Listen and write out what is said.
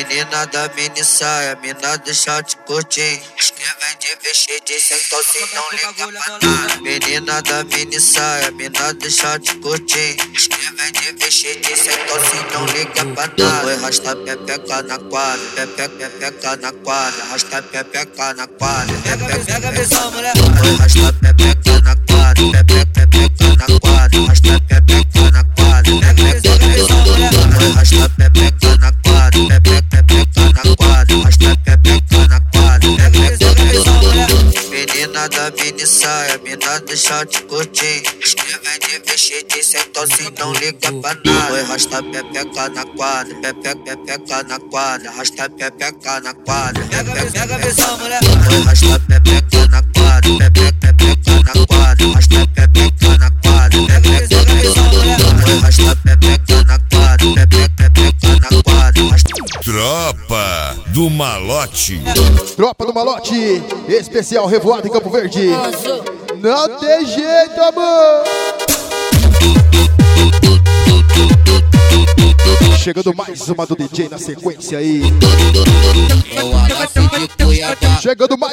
Menina da mini saia, mina do short curtinho. Que vem de vestido sem tosse, não liga pra nada. Menina da mini saia, mina do short curtinho. Que vem de vestido sem tosse, não liga pra nada. Oi, rasta pepeca na quadra, pepeca na quadra, rasta pepeca na quadra, pega a visão, mulher. Oi, rasta pepeca na quadra, pepeca na quadra, rasta pepeca na quadra, pega a visão, mulher. Oi, rasta pepeca na quadra, pepeca na quadra, rasta pepeca na quadra, pega a visão, mulher. Menina da mini saia, mina do short curtinho. Que vem de vestido sem tosse, não liga pra nada. Oi, rasta pepeca na quadra, pepeca na quadra, rasta pepeca na quadra, pega a visão, mulher. Oi, rasta pepeca na quadra, pepeca na quadra, rasta pepeca na quadra, pega a visão, mulher. Oi, rasta pepeca na quadra, pepeca na quadra, rasta... Tropa do Malote. Tropa do Malote, especial Revoada em Campo Verde. Não tem jeito, amor. Chegando mais uma do DJ na sequência aí. Chegando mais